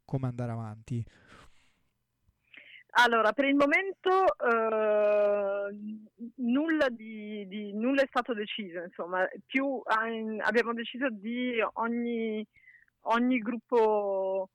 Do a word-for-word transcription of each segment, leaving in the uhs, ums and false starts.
come andare avanti? Allora, per il momento eh, nulla di, di nulla è stato deciso, insomma, più eh, abbiamo deciso di ogni, ogni gruppo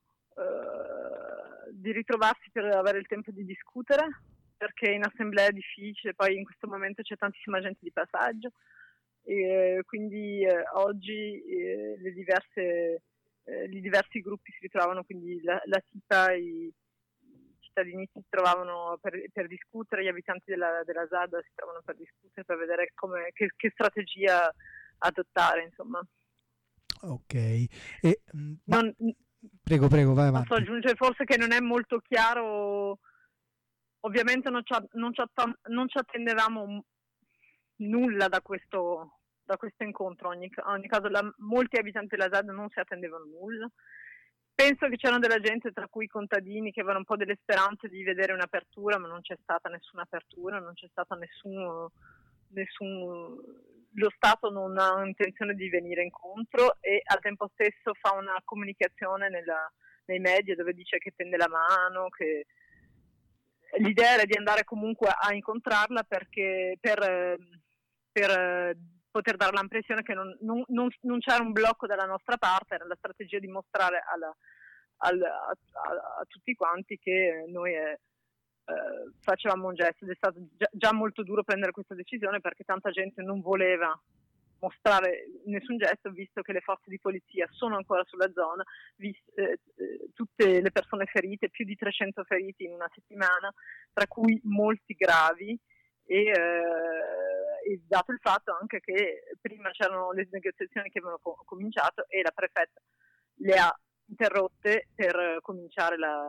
eh, di ritrovarsi per avere il tempo di discutere, perché in assemblea è difficile, poi in questo momento c'è tantissima gente di passaggio, e quindi eh, oggi eh, le diverse, eh, i diversi gruppi si ritrovano, quindi la, la S I P A, i cittadini si trovavano per, per discutere, gli abitanti della, della S A D si trovano per discutere, per vedere come, che, che strategia adottare, insomma. Ok, e, mh, ma... Non, prego, prego, vai non so, avanti. aggiungere forse che non è molto chiaro, ovviamente non ci, non ci, non ci attendevamo nulla da questo, da questo incontro, ogni, ogni caso la, molti abitanti della S A D non si attendevano nulla. Penso che c'erano della gente, tra cui i contadini, che avevano un po' delle speranze di vedere un'apertura, ma non c'è stata nessuna apertura, non c'è stata nessun, nessun lo Stato non ha intenzione di venire incontro e al tempo stesso fa una comunicazione nella, nei media dove dice che tende la mano, che l'idea era di andare comunque a incontrarla perché per, per poter dare l'impressione che non, non, non, non c'era un blocco dalla nostra parte, era la strategia di mostrare alla, al, a, a, a tutti quanti che noi eh, eh, facevamo un gesto. Ed è stato già, già molto duro prendere questa decisione perché tanta gente non voleva mostrare nessun gesto, visto che le forze di polizia sono ancora sulla zona, visto, eh, tutte le persone ferite, più di trecento feriti in una settimana, tra cui molti gravi, e, eh, e dato il fatto anche che prima c'erano le negoziazioni che avevano co- cominciato e la prefetta le ha interrotte per cominciare la,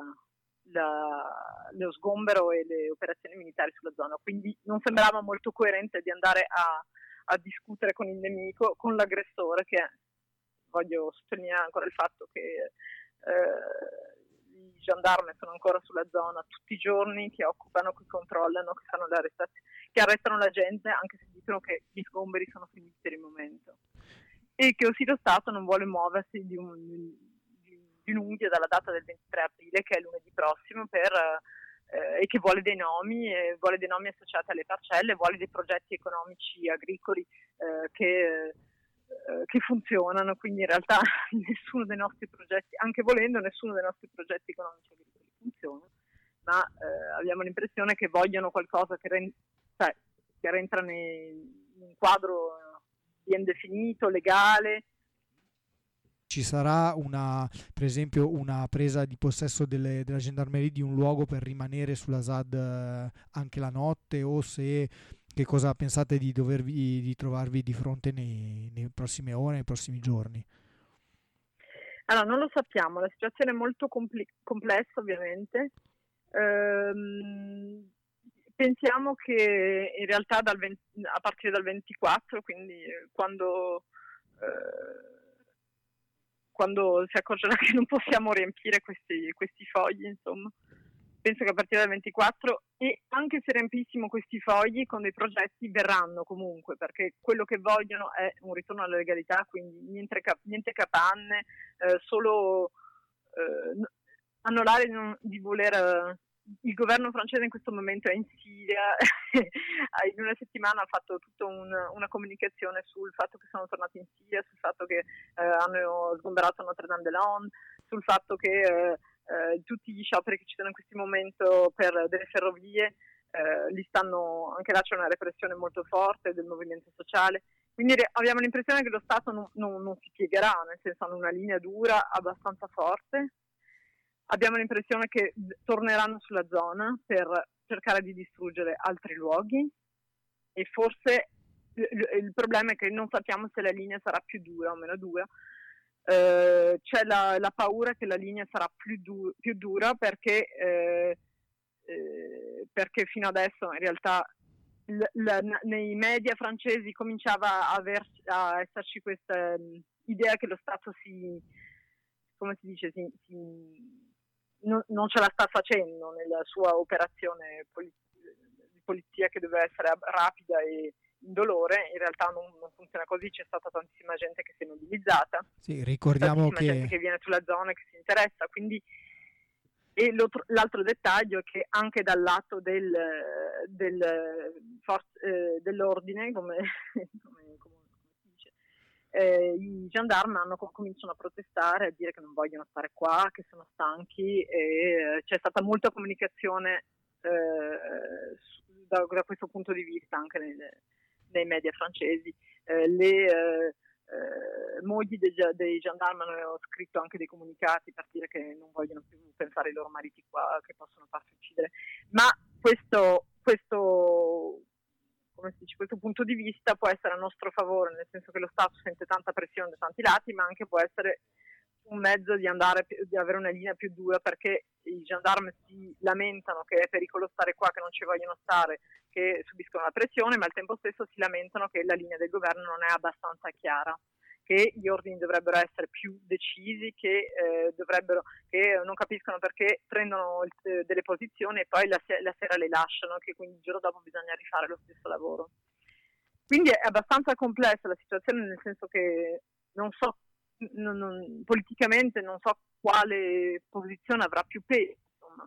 la, lo sgombero e le operazioni militari sulla zona, quindi non sembrava molto coerente di andare a a discutere con il nemico, con l'aggressore, che voglio sottolineare ancora il fatto che eh, i gendarmi sono ancora sulla zona tutti i giorni, che occupano, che controllano, che fanno le arrestazioni, che arrestano la gente anche se dicono che gli sgomberi sono finiti per il momento, e che così lo Stato non vuole muoversi di, un, di, di un'unghia dalla data del ventitré aprile, che è lunedì prossimo, per Eh, e che vuole dei nomi, eh, vuole dei nomi associati alle parcelle, vuole dei progetti economici agricoli eh, che, eh, che funzionano, quindi in realtà nessuno dei nostri progetti, anche volendo, nessuno dei nostri progetti economici agricoli funziona, ma eh, abbiamo l'impressione che vogliono qualcosa che, ren- cioè, che rientra in un quadro ben definito, legale. Ci sarà una, per esempio, una presa di possesso delle, della gendarmeria di un luogo per rimanere sulla S A D eh, anche la notte, o se che cosa pensate di dovervi di trovarvi di fronte nei, nei prossime ore, nei prossimi giorni? Allora, non lo sappiamo, la situazione è molto compli- complessa ovviamente. Ehm, pensiamo che in realtà dal venti, a partire dal ventiquattro, quindi quando eh, quando si accorgerà che non possiamo riempire questi, questi fogli, insomma. Penso che a partire dal ventiquattro, e anche se riempissimo questi fogli con dei progetti, verranno comunque, perché quello che vogliono è un ritorno alla legalità, quindi niente, cap- niente capanne, eh, solo eh, annullare di, non, di voler... Eh, il governo francese in questo momento è in Siria, in una settimana ha fatto tutta un, una comunicazione sul fatto che sono tornati in Siria, sul fatto che eh, hanno sgomberato Notre-Dame-des-Landes, sul fatto che eh, eh, tutti gli scioperi che ci sono in questo momento per delle ferrovie, eh, li stanno, anche là c'è una repressione molto forte del movimento sociale, quindi re- abbiamo l'impressione che lo Stato non, non, non si piegherà, nel senso hanno una linea dura abbastanza forte. Abbiamo l'impressione che torneranno sulla zona per cercare di distruggere altri luoghi, e forse il problema è che non sappiamo se la linea sarà più dura o meno dura. Eh, c'è la, la paura che la linea sarà più, du- più dura perché, eh, eh, perché fino adesso in realtà l- l- nei media francesi cominciava a, aver, a esserci questa um, idea che lo Stato si, come si dice, si, si Non, non ce la sta facendo nella sua operazione poli- di polizia, che deve essere rapida e indolore. In realtà non, non funziona così, c'è stata tantissima gente che si è mobilizzata, Sì, c'è ricordiamo tantissima gente che che viene sulla zona e che si interessa, quindi E l'altro dettaglio è che anche dal lato del, del, forze, eh, dell'ordine, come, come, come si dice, eh, i gendarmi hanno, cominciano a protestare, a dire che non vogliono stare qua, che sono stanchi, e c'è stata molta comunicazione eh, da, da questo punto di vista anche nei, nei media francesi. Eh, le eh, Eh, mogli dei, dei gendarmi hanno scritto anche dei comunicati per dire che non vogliono più pensare ai loro mariti qua, che possono farsi uccidere, ma questo, questo, come si dice, questo punto di vista può essere a nostro favore, nel senso che lo Stato sente tanta pressione da tanti lati, ma anche può essere un mezzo di andare, di avere una linea più dura, perché i gendarmi si lamentano che è pericoloso stare qua, che non ci vogliono stare, che subiscono la pressione, ma al tempo stesso si lamentano che la linea del governo non è abbastanza chiara, che gli ordini dovrebbero essere più decisi, che eh, dovrebbero, che non capiscono perché prendono il, delle posizioni e poi la, la sera le lasciano, che quindi il giorno dopo bisogna rifare lo stesso lavoro. Quindi è abbastanza complessa la situazione, nel senso che non so, non, non, politicamente non so quale posizione avrà più peso, insomma.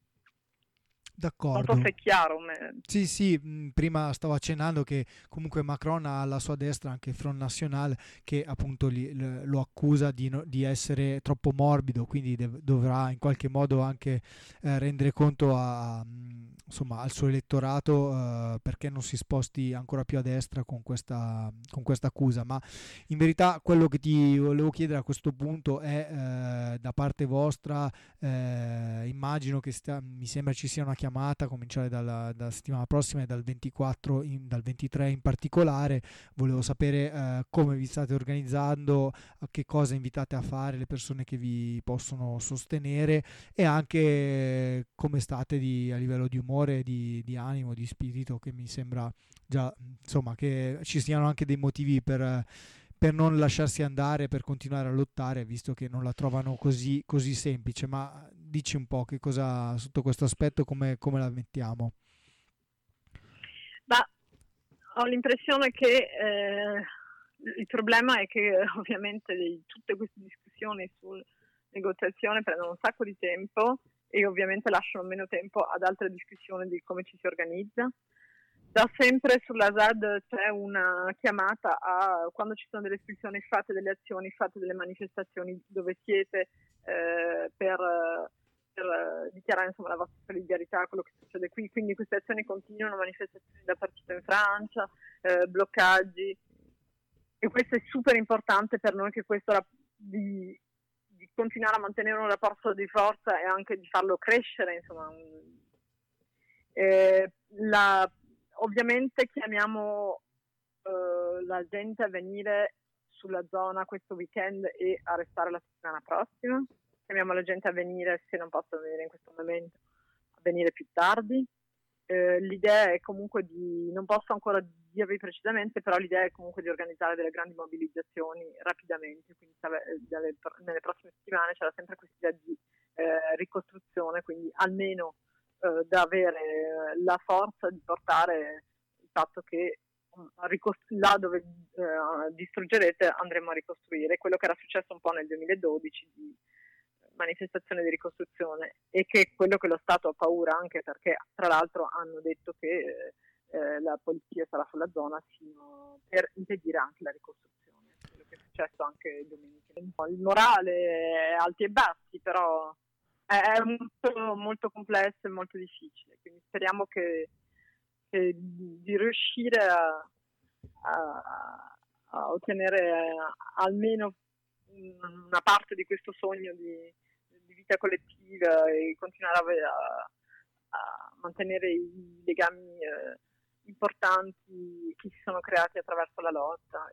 D'accordo. Non so se è chiaro. Me... Sì, sì, mh, prima stavo accennando che comunque Macron ha alla sua destra anche il Front National, che appunto li, l- lo accusa di, no, di essere troppo morbido, quindi dev- dovrà in qualche modo anche eh, rendere conto a, mh, insomma, al suo elettorato eh, perché non si sposti ancora più a destra con questa, con questa accusa. Ma in verità quello che ti volevo chiedere a questo punto è eh, da parte vostra, eh, immagino che sta, mi sembra ci sia una chiamata a cominciare dalla, dalla settimana prossima e dal ventiquattro in, dal ventitré in particolare. Volevo sapere eh, come vi state organizzando, a che cosa invitate a fare le persone che vi possono sostenere, e anche come state di, a livello di umore, di, di animo, di spirito, che mi sembra già, insomma, che ci siano anche dei motivi per per non lasciarsi andare, per continuare a lottare, visto che non la trovano così, così semplice. Ma dici un po' che cosa, sotto questo aspetto, come, come la mettiamo? Ma ho l'impressione che eh, il problema è che ovviamente tutte queste discussioni sulla negoziazione prendono un sacco di tempo e ovviamente lasciano meno tempo ad altre discussioni di come ci si organizza. Da sempre sulla S A D c'è una chiamata a, quando ci sono delle istituzioni, fate delle azioni, fate delle manifestazioni dove siete eh, per, per dichiarare, insomma, la vostra solidarietà a quello che succede qui. Quindi queste azioni continuano, manifestazioni dappertutto in Francia, eh, bloccaggi, e questo è super importante per noi, che questo di, di continuare a mantenere un rapporto di forza e anche di farlo crescere, insomma. Eh, la Ovviamente chiamiamo uh, la gente a venire sulla zona questo weekend e a restare la settimana prossima. Chiamiamo la gente a venire, se non possono venire in questo momento, a venire più tardi. Uh, l'idea è comunque di, non posso ancora dirvi precisamente, però l'idea è comunque di organizzare delle grandi mobilizzazioni rapidamente, quindi dalle, nelle prossime settimane c'era sempre questa idea di uh, ricostruzione, quindi almeno da avere la forza di portare il fatto che là dove eh, distruggerete andremo a ricostruire, quello che era successo un po' nel duemiladodici di manifestazione di ricostruzione, e che è quello che lo Stato ha paura, anche perché tra l'altro hanno detto che eh, la polizia sarà sulla zona fino per impedire anche la ricostruzione, quello che è successo anche domenica. Il morale è alti e bassi, però è molto, molto complesso e molto difficile, quindi speriamo che, che di riuscire a, a, a ottenere almeno una parte di questo sogno di, di vita collettiva e continuare a, a, a mantenere i legami eh, importanti che si sono creati attraverso la lotta.